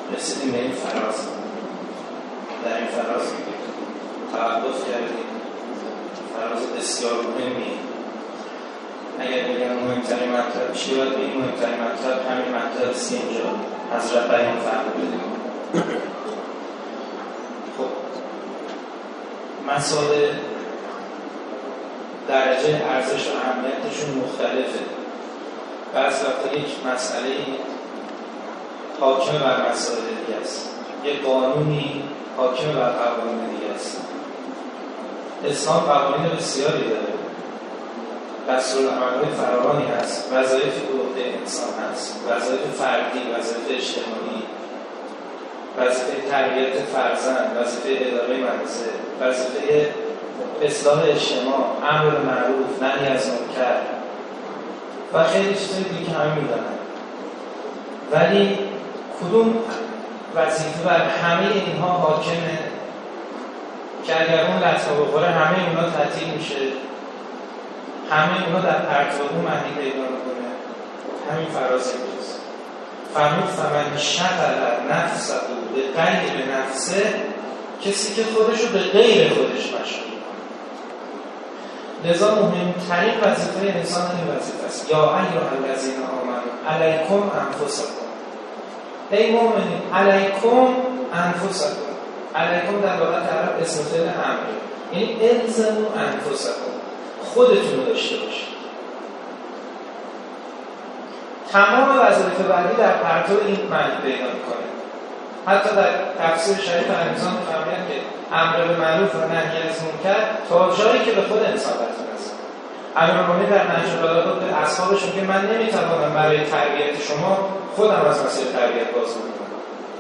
رسیدیم به این فراز. در این فراز توقف کردیم. فراز بسیار مهمی. اگر بگم مهمترین مطلب چی باید به این مهمترین مطلب همین مطلب سی اینجا حضرت بیان فرمودید. خب مسائل درجه ارزش و اهمیتشون مختلفه. بعض وقتا یک مسئله حاکم بر مسائل دیگه است، یک قانونی حاکم بر قوانین دیگه است. اسلام قوانین بسیاری داره، دستورالعمل‌های فراوانی هست، وظایفی به عهده انسان هست، وظایف فردی، وظایف اجتماعی، وظیفه تربیت فرزند، وظیفه اداره منزل، وظیفه اصلاح اجتماع، امر به معروف، نهی از منکر و خیلی چیزای دیگه که همه میدونن. ولی کدوم وظیفه بر همه اینها حاکمه که اگر اون لطمه بخوره همه اینا تعطیل میشه، همه اینا در پرتو معنی پیدا میکنه؟ همین فراز اینجاست. فرمود فمن شغل نفسه به غیر نفسه، کسی که خودشو به غیر خودش مشغول کنه. لذا مهمترین وظیفه انسان این وظیفه است. یا ایها الذین آمنوا علیکم انفسکم. ای مؤمنین علیکم انفسکم. علیکم در لغت عرب اسم فعل امر، یعنی الزموا انفسکم، خودتون رو داشته باشید. تمام وظایف بعدی در پرتو این معنی پیدا میکنه. حتی در تفسیر شریف امیرزان می‌فرمایند که امر به معروف و نهی از منکر تا جایی که به خود انسان رسیده است. امیرالمومنین در نهج البلاغه به اصحابش میگه من نمیتوانم برای تربیت شما خودم از مسیر تربیت باز بکنم.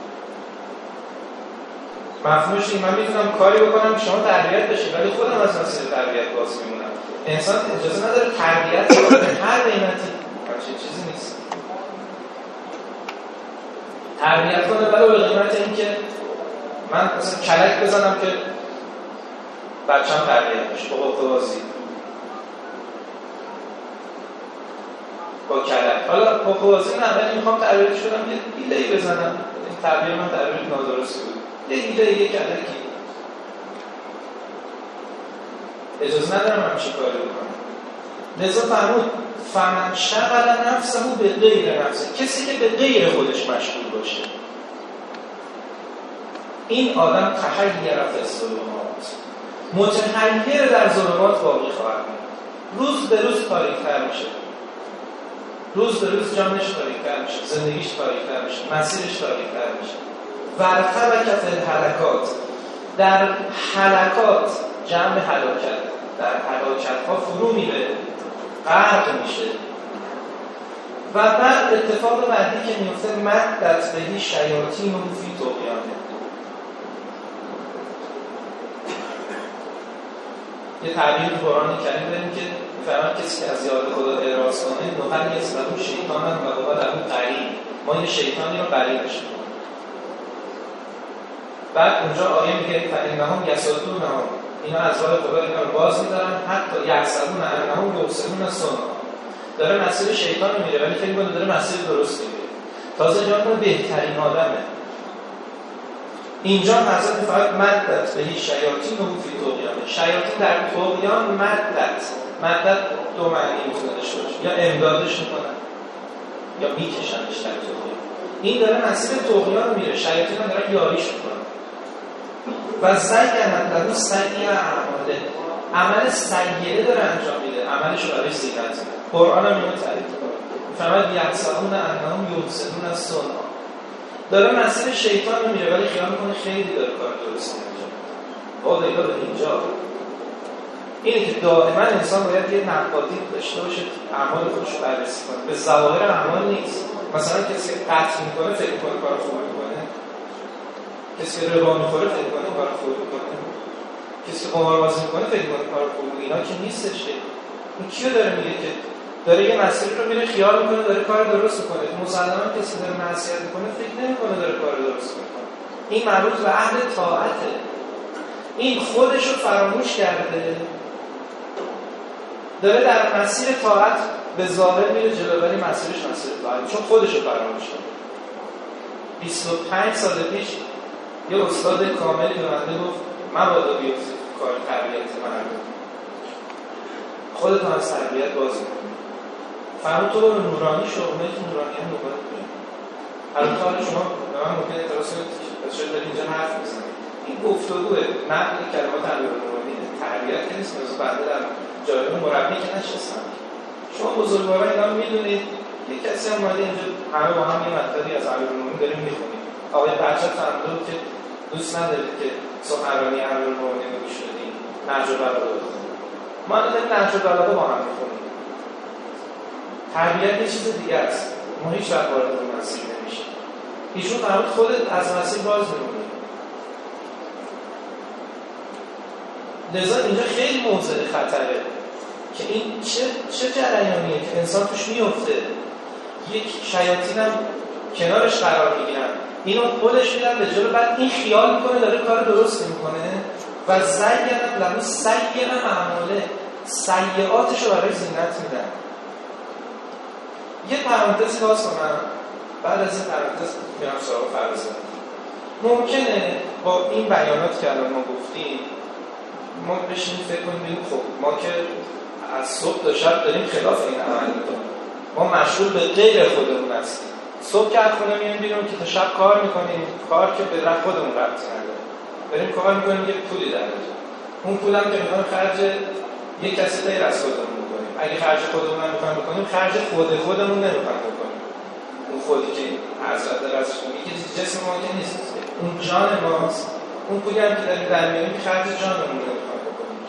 مفهومش اینه من میتونم کاری بکنم که شما تربیت بشید ولی خودم از مسیر تربیت باز میمونم. انسان اجازه نداره تربیت کنه به هر قیمتی. چیزی نیست. تربیت کنه ولی به قیمت اینکه من مثلا کلک بزنم که بچه‌م تربیت بشه با حقوق‌بازی با کلک. حالا حقوق‌بازی نه، ولی میخوام تربیتش کنم یه ایله‌ای بزنم. این تربیت من تربیت نادرستی بود. یه ایله‌ای یه کلکی. اجازه ندارم همچین کاری بکنم. لذا فرمود فمن شغل نفسه به غیر نفسه، کسی که به غیر خودش مشغول باشه این آدم تحیر فی الظلمات، متحیر در ظلمات باقی خواهد بود. روز به روز تاریک‌تر میشه، روز به روز جانش تاریک‌تر میشه، زندگیش تاریک‌تر میشه، مسیرش تاریک‌تر میشه. ورتبک فی الهلکات، در هلکات جمع هلاکت، در هلاکت‌ها فرو میره، غرق میشه. و بعد اتفاق بعدی که میفته مدت بهی شیاطین و فی طغیانه. یه تعبیر تو قرآن کریم داریم که می‌فرماید کسی که از یاد خدا اعراض کنه نوحل یسلمو شیطانا و هو له قرین، ما یه شیطانی رو قرینش می‌کنیم. بعد اونجا آیه میگه فإنهم یصدونهم، اینا از راه خدا اینا رو باز می‌دارن حتی یحسبون انهم یبصرون صنعا، داره مسیر شیطان رو میره ولی فکر می‌کنه داره مسیر درست میره. تازه جان بهترین آدمه. اینجا حضرت فقط مدت بهی شیاطین و فی طغیانه. شیاطین در طغیان مدت دو معنی میتونه داشته باشه، یا امدادش میکنن یا میکشنش در طغیان. این داره مسیر طغیان رو میره، شیاطین هم داره یاریش میکنن. و زینت له سیئ اعماله، عمل سیئه داره انجام میده، عملش رو برای زینت. قرآن هم اینو تعریف میکنه، فقط یحسبون انهم یبصرون صنعا، داره مسیر شیطان رو میره ولی خیال میکنه خیلی داره کار درست میکنه. با دیگه به اینجا اینه که دائما انسان باید یه نقادی داشته باشه، اعمال خودش رو بررسی کنه. به ظواهر اعمال نیست. مثلا کسی که قتل میکنه فکر میکنه کار خوب میکنه، کسی که ربا میخوره فکر میکنه کار خوب میکنه، کسی که قماربازی میکنه فکر میکنه کار خوب. اینا که نیستش. این کیو داره میگه که داره یه مسیر رو میره خیال میکنه داره کار درست میکنه؟ مسلماً کسی داره معصیت میکنه فکر نمیکنه داره کار درست میکنه. این مربوط به اهل طاعته. این خودش رو فراموش کرده، داره در مسیر طاعت به ظاهر میره جلو ولی مسیرش مسیر طاعت، چون خودش رو فراموش کرده. 25 سال پیش یه استاد کاملی به من گفت مبادا بیفتی کار تربیت مردم، خودتون از تربیت باز میکنی، فرمون تو برو نورانی شغله که نورانی هم نوبت بیم. البته حالا شما به من ممکنه اعتراض کنید که چرا داری اینجا حرف میزنید. این گفتگوه، نقل کلمات امیر نورانی تربیت که نیست. مثلا بنده در جایگاه مربی که نشستم. شما بزرگواران اینا میدونید یک کسی هم اومده اینجا همه با هم یه مطلبی از امیر نورانی داریم میخونیم. آقای فرشاد فرمود که دوست ندارید که سخنرانی امیر نورانی رو گوش بدید، نهج البلاغه بخونید. ما داریم نهج البلاغه با هم میخونیم. تربیت یه چیز دیگه است. ما هیچ وقت وارد اون مسیر نمیشه. ایشون فرمود خودت از مسیر باز میمونی. لذا اینجا خیلی موضع خطره که این چه جریانیه که انسان توش میفته. یک شیاطین هم کنارش قرار میگیرن، اینو خودش میدن به جلو، بعد این خیال میکنه داره کار درست میکنه و زینت لهو سیئ اعماله، سیئاتش رو برای زینت میدن. یه پرانتزی باز کنم، بعد از این پرانتز میرم سراغ فرض. ممکنه با این بیانات که الان ما گفتیم ما بشینیم فکر کنیم خب ما که از صبح تا شب داریم خلاف این عمل میکنیم، ما مشغول به غیر خودمون هستیم. صبح که از خونه میایم بیرون که تا شب کار میکنیم، کار که به رفت خودمون ربطی نداره، بریم کار میکنیم یه پولی در میاد، اون پولم که میخوایم خرج یک کسی غیر از خودمون بکنیم. اگه خرج خودمون هم میخوایم بکنیم، خرج خودمون نمیخوایم بکنیم. اون خودی که حضرت رسول میگه که جسم ما که نیست، اون جان ماست. اون پولی هم که داریم در میاریم که خرج جانمون نمیخوایم بکنیم.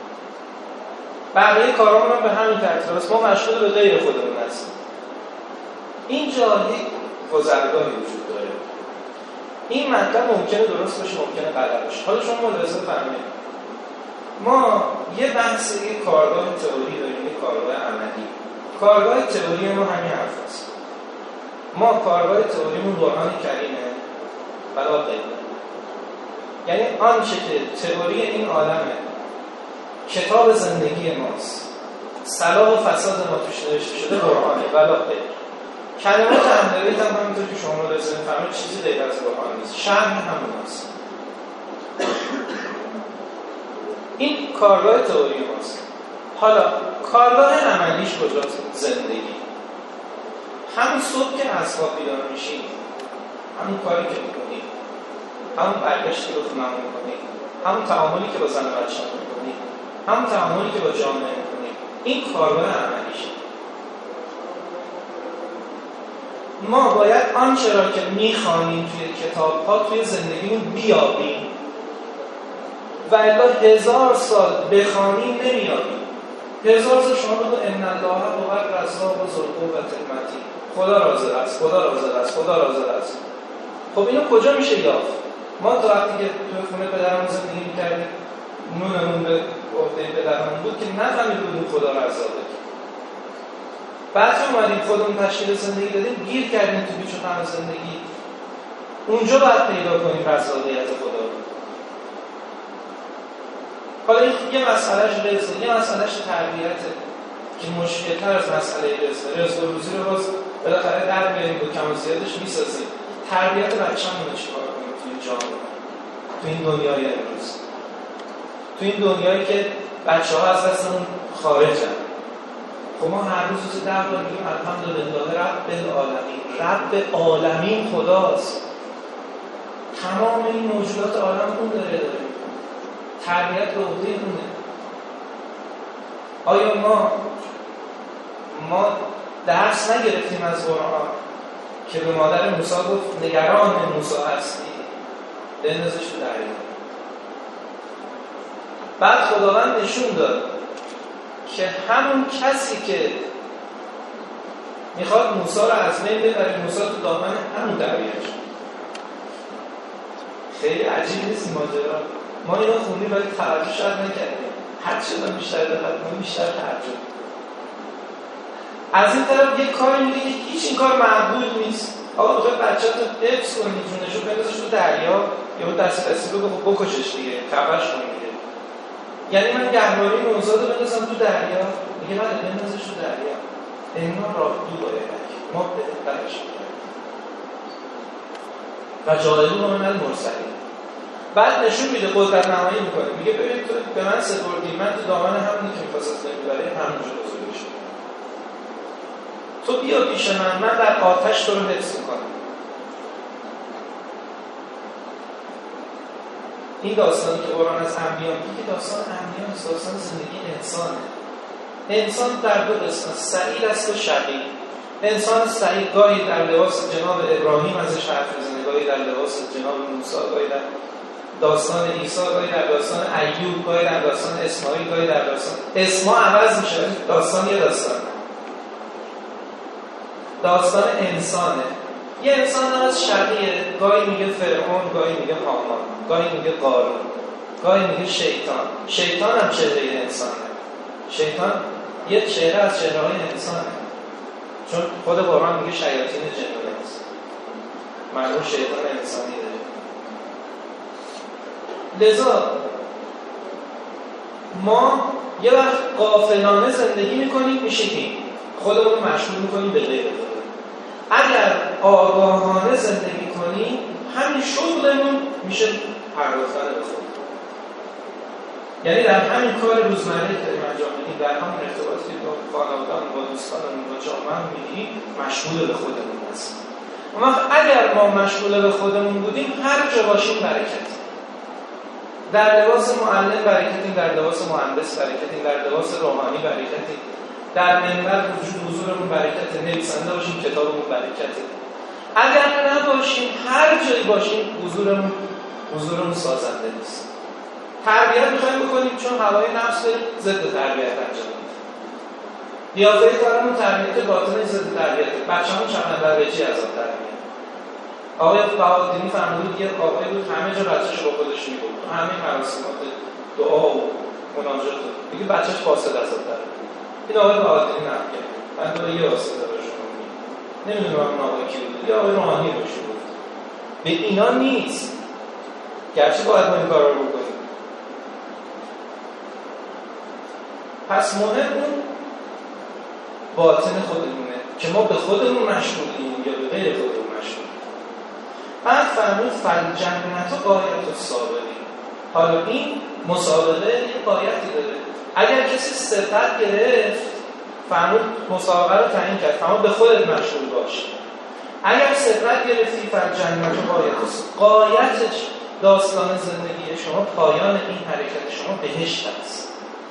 بقیه کارامون هم به همین ترتیب است. ما مشغول به غیر خودمون هستیم. اینجا یک گذرگاهی وجود داره. این مطلب ممکنه درست باشه، ممکنه غلط باشه. حالا شما ملاحظه فرمایید. ما یه بحث، یه کارگاه تئوری داریم، یه کارگاه عملی. کارگاه تئوری ما همین حرف است. ما کارگاه تئوریمون قرآن کریمه بلا غیر. یعنی آنچه که تئوری این عالمه، کتاب زندگی ماست، صلاح و فساد ما توش نوشته شده قرآنه بلا غیر. کلمات اهلیت هم همینطور که شما رسید فرمایید چیزی غیر از قرآن نیست، شرح همون هست. این کارگاه تئوری ماست. حالا کارگاه عملیش کجاست؟ زندگی. همون صبح که از خواب بیدار میشید، همون کاری که میکنید، همون برگشتی رو خونم میکنید، همون تعاملی که با زن و بچه میکنید، همون تعاملی که با جامعه میکنید، این کارگاه عملیشه. ما باید آنچه را که میخوانیم توی کتاب‌ها توی زندگیمون بیابیم و الا 1000 سال بخوانیم نمیابیم. 1000 سال شما بگو ان الله هو الرزاق ذو القوة المتین، خدا رازق است، خدا رازق است، خدا رازق است. خب اینو کجا میشه یافت؟ ما تا وقتی که توی خونه پدرمون زندگی میکردیم، نونمون به عهده پدرمون بود که نفهمیدیم خدا رزاقه. بعد که اومدیم خودمون تشکیل زندگی دادیم، گیر کردیم تو بیچ و خم زندگی. اونجا باید پیدا کنیم رزاقیت خدا رو. حالا این یه مسئلهش رزقه، یه مسئلهش تربیته که مشکل‌تر از مسئله رزقه. رزق و روزی رو باز بالاخره در میاریم، با کم و زیادش میسازیم. تربیت بچه‌مون رو چیکار کنیم تو این جامعه، تو این دنیای امروز، تو این دنیایی که بچه‌ها از دستمون خارجن. خب ما هر روز 10 بار میگیم الحمدلله رب العالمین. رب عالمین خداست. تمام این موجودات عالم اون داره تربیت به عهده اونه. آیا ما درس نگرفتیم از قرآن که به مادر موسی گفت نگران موسی هستی، بندازش تو دریا. بعد خداوند نشون داد که همون کسی که میخواد موسی رو از بین ببره، موسی تو دامن همون دریاش. خیلی عجیب نیست ماجرا؟ ما اینو خوندیم ولی توجه شاید نکردیم. هر چقدر بیشتر دقت کنیم بیشتر تعجب. از این طرف یک کاری میگه که هیچ این کار معقول نیست. آقا بخوای بچه‌تو حفظ کنی، جونشو بندازش تو دریا، یا اون دستی بگو بکشش دیگه، کبش کن دیگه. یعنی من گهواره نوزاد رو بندازم تو دریا، میگه بله بندازش تو دریا. اینا راه دو باید ما برش کنیم. و جاعلون من المرسلین. بعد نشون میده، قدرت نمایی میکنه، میگه ببین تو به من سپردی، من تو دامن همونی که میخواست از نمیبره همونجا بزرگش کنم. تو بیا پیش من در آتش تو رو حفظ میکنم. این داستانی که قرآن از انبیا میگه داستان انبیا نیست، داستان زندگی انسانه. انسان در دو قسمت، سعید است و شقی. انسان سعید گاهی در لباس جناب ابراهیم ازش حرف میزنه، گاهی در لباس جناب موسی، گاهی در داستان عیسی، گاهی در داستان ایوب، گاهی در داستان اسماعیل، گاهی در داستان اسما عوض میشه، داستان یه داستان انسانه. یه انسان هم از شقیه، گاهی میگه فرعون، گاهی میگه هامان، گاهی میگه قارون، گاهی میگه شیطان. شیطان هم چهره انسانه. شیطان یه چهره از چهره‌های انسانه، چون خود قرآن میگه شیاطین جن است. معلوم شیطان انسانی داره. لذا ما یه وقت غافلانه زندگی میکنیم، میشه این خودمون مشغول میکنیم به غیر خدا. اگر آگاهانه زندگی کنیم، همین شغلمون میشه پرداختن به خدا. یعنی در همین کار روزمره که داریم انجام میدیم، در همین ارتباطی که با خانواده‌مون، با دوستانمون، با جامعه‌مون میگیریم، مشغول به خودمون هستیم. اما اگر ما مشغول به خودمون بودیم، هر جا باشیم برکتیم. در لباس معلم برکتیم، در لباس مهندس برکتیم، در لباس روحانی برکتیم، در منبر حضورمون برکته، نویسنده باشیم کتابمون برکته. اگر نباشیم، هر جایی باشیم، حضورمون سازنده نیست. تربیت میخوایم بکنیم چون هوای نفس داریم، ضد تربیت انجام میدیم. قیافه کارمون تربیت باطنی ضد تربیت. بچه‌مون چند درجه از آن تربیت. آقای بهادری فرمود یه آقای بود همه جا بچه‌شو با خودش می‌برد. همه مراسمات دعا و مناجات دیگه بچه‌ش فاصله از آن تربیت. این آقای بهادری نمی‌گه. من تو یه واسطه براشون میگم. نمی‌دونم اون آقای کی بود. یه آقای روحانی باشه بود. به اینا نیست. گرچه باید ما این کارا رو بکنیم. پس مهم اون باطن خودمونه که ما به خودمون مشغولیم یا به غیر خودمون مشغولیم. بعد فرمود فالجنت غایت السابقین. حالا این مسابقه یه غایتی داره. اگر کسی صفت گرفت، فرمود مسابقه رو تعیین کرد، فرمود به خودت مشغول باش. اگر صفت گرفتی فالجنت غایتش داستان زندگی شما، پایان این حرکت شما بهشت است.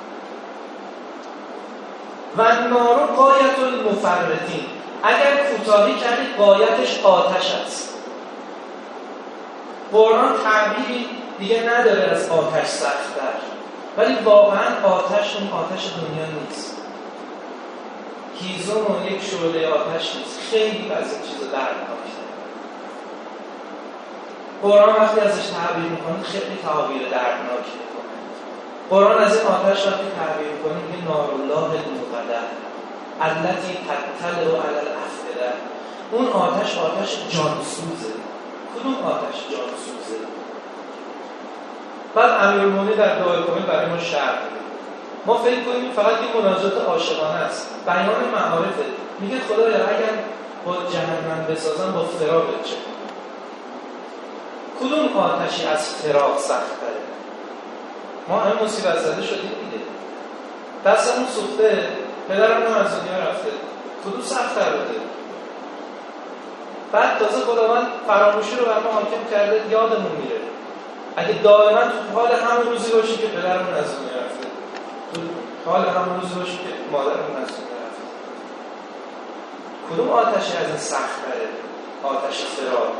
و نار غایت المفرطین. اگر کوتاهی کردی، غایتش آتش است. قرآن تعبیری دیگه نداره از آتش سخت‌تر، ولی واقعا آتش اون آتش دنیا نیست. هیزم اون یک شعله آتش نیست. خیلی از این چیزا دردناکه. قرآن وقتی ازش تعبیر میکنه خیلی تعبیر دردناکی میکنه. قرآن از این آتش وقتی تعبیر میکنه میگه نارالله الموقده التی تطلع علی الافئده. اون آتش جانسوزه. کدوم آتش جانسوزه؟ بعد امیرالمومنین در دعای کامل برای ما شرح میده. ما فکر کنیم فقط این مناجات عاشقانه است، بیان معارفه. میگه خدایا اگر با جهنم بسازم، با فراقت چه کنم؟ کدوم آتشی از فراق سخت‌تره؟ ما هم مصیبت زده شدیم دیگه. دستمون سوخته، پدرم هم از دنیا رفته. کدوم سخت‌تر بوده؟ بعد تازه خداوند فراموشی رو بر ما حاکم کرده، یادمون میره. اگه دائما تو حال همون روزی باشیم که پدرمون از دنیا رفته، تو حال همون روزی باشیم که مادرمون از دنیا رفته، کدوم آتشی از این سخت‌تره؟ آتش فراق.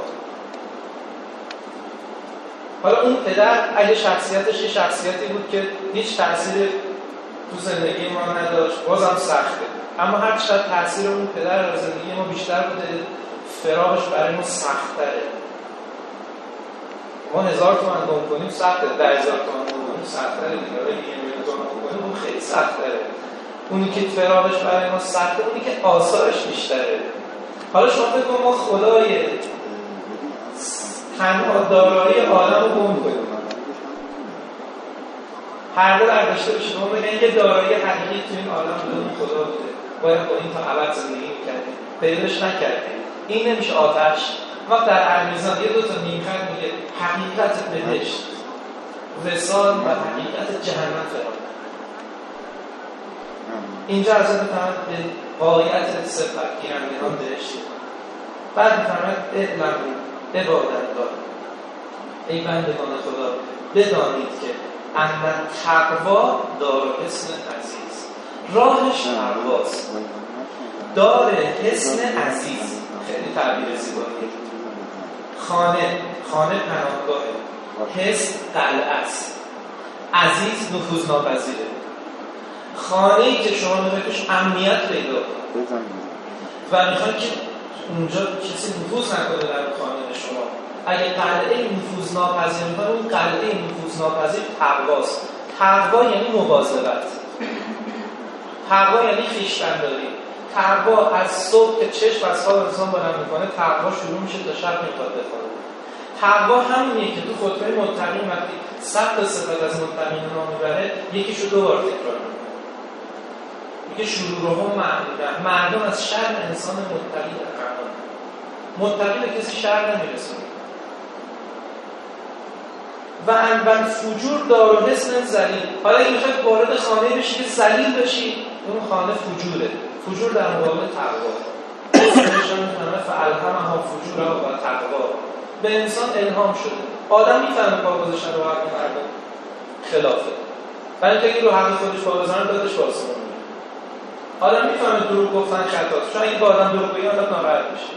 حالا اون پدر اگه شخصیتش یه شخصیتی بود که هیچ تأثیر تو زندگی ما نداشت، بازم سخته. اما هر چقدر تأثیر اون پدر در زندگی ما بیشتر بوده، فراقش برای ما سخت‌تره. ما 1000 تومان گم کنیم سخته، 10,000 تومان گم کنیم سخت‌تره دیگه. اگه 1,000,000 تومان گم کنیم اون خیلی سخت‌تره. اونی که فراقش برای ما سخته، اونی که آثارش بیشتره. حالا شما فکر کن ما خدای تنها دارایی عالم رو گم کنیم، پرده برداشته بشه، ما بگن یه دارایی حقیقی تو این عالم بدون خدا بوده، باید با این تا ابد زندگی می‌کردیم، پیداش نکردیم. این نمیشه آتش. وقت در ارمیزان یه 2 تا بهشت، وصال و حقیقت جهنم فرا. اینجا از میفهمد به غایت صفت گیرندگان بهشت. بعد میفهمد اعلموا عبادالله، ای بندگان خدا بدانید که ان تقوا دارالحصن عزیز، راهش تقواست. دار حصن عزیز، خیلی تعبیر زیباییه. خانه پناهگاهه، حصن قلعه است، عزیز نفوذناپذیره. خانه‌ای که شما میخواید توش امنیت پیدا کنید و میخواید که اونجا کسی نفوذ نکنه در خانه شما. اگه قلعه نفوذناپذیر میکنه، اون قلعه نفوذناپذیر تقواست. تقوا یعنی مواظبت، تقوا یعنی خویشتن‌داری. تقوا از صبح که چشم از خواب انسان بلند میکنه، تقوا شروع میشه تا شب میخواد بخوابه. تقوا همینیه که تو خطبه متقین وقتی صد صفت از متقین نام میبره، یکیشو دوبار تکرار میکنه. میگه شرورهم معدودن، مردم از شر انسان متقی در قرار. متقی به کسی شر نمیرسونه. و انبن فجور دارالحصن ذلیل. حالا اگه میخواید وارد خانه بشی که ذلیل بشی، اون خانه فجوره. فجور در مقابل تقوا. نشان میفهمه فالهمها فجورها و تقوا. به انسان الهام شده. آدم میفهمه پا گذاشتن رو حق مردم خلافه. برای اینکه رو حق خودش پا بزنن دادش با آسمون میره. آدم میفهمه دروغ گفتن خطاست. چون اگه با آدم دروغ بگه آدم ناراحت میشه.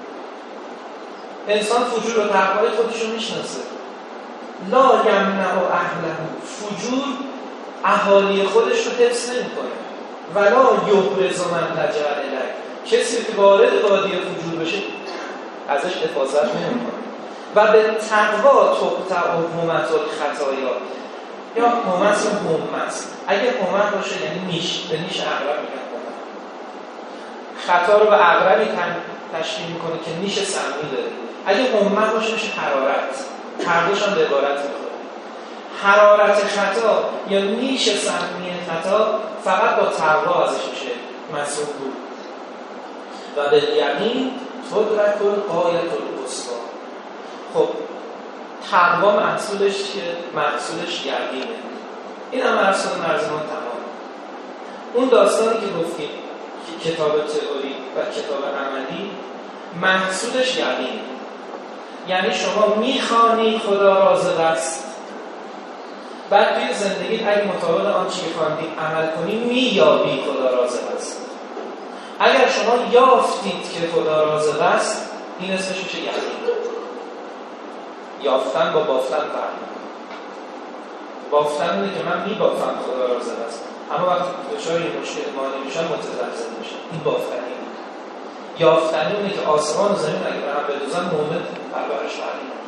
انسان فجور و تقوای خودش رو میشناسه. لا یمنع اهله، فجور اهالی خودش رو حفظ نمی‌کنه. ولا یبرز من لجأ الیه، کسی که وارد وادی فجور بشه ازش حفاظت نمی‌کنه. و به تقوا تقطع همت الخطایا، یا همت و همت. اگه همت باشه یعنی نیش، به نیش عقرب میگن همت. خطا رو به عقربی تشبیه می‌کنه که نیش سمی داره. اگه همت باشه میشه حرارت. هردوش هم به عبارت میخوره. حرارت خطا یا نیش سمی خطا فقط با تقوا ازش میشه مسئول بود. و به یقین تدرک الغایة القصوی. خب تقوا محصولش که محصولش یقینه. این هم محصول مرزمان تمام. اون داستانی که گفتیم که کتاب تئوری و کتاب عملی محصولش یقینه. یعنی شما میخوانی خدا رازق است، بعد توی زندگی اگه مطابق آنچه که خواندید عمل کنی مییابی خدا رازق است. اگر شما یافتید که خدا رازق است، این اسمش میشه یقین. یافتن با بافتن فرق میکنه. بافتن اینه که من میبافتم خدا رازق است، اما وقتی دچار این مشکل مانع میشم متزلزل میشم. این بافتنی. یافتنی اونه که آسمان و زمین اگه به هم بدوزن مومن پرورش فرقی نکنه.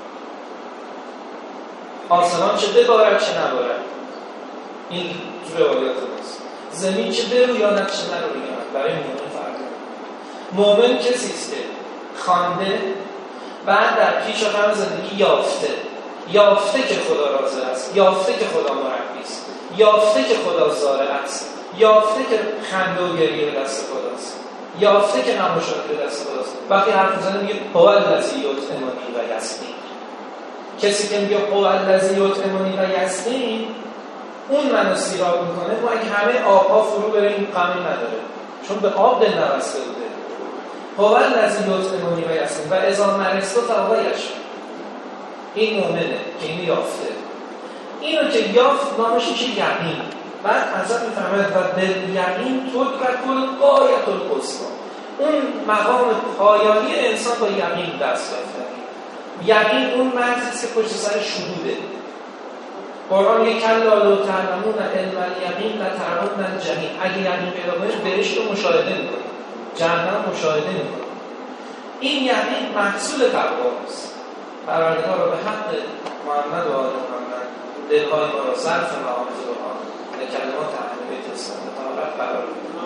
آسمان چه ببارد چه نبارد، این تو روایات ماست. زمین چه برویاند چه نرویاند، برای مومن فرق نکنه. مومن کسیست که خوانده، بعد در پیش و پس زندگی یافته که خدا رازق است، یافته که خدا مربی است، یافته که خدا زارع است، یافته که خنده و گریه به دست خداست، یافته که نماشات به دست خداست. وقتی حرف میزنه میگه هو الذی یطعمنی و یسقین. کسی که میگه هو الذی یطعمنی و یسقین، اون منو سیراب میکنه. ما اگه همه آبها فرو بره این غمی نداره، چون به آب دل نبسته بوده. هو الذی یطعمنی و یسقین و اذا مرضت فهو یشفین. این مؤمنه که اینو یافته. اینو که یافت نامش میشه یقین. بعد حضرت میفرماید و بالیقین تدرک الغایة القصوی. اون مقام پایانی انسان با یقین دست یافته. یقین اون مرزی است که پشت سر شهوده. قرآن میگه کلا لو تعلمون علم الیقین لترون الجحیم. اگه یقین پیدا کنید بهشت رو مشاهده میکنید، جهنم مشاهده میکنید. این یقین محصول تقواست. پروردگار را به حق محمد و آل محمد دلهای ما را صرف معامل قرآن و کلمات اهل بیت اسلام تعالی قرار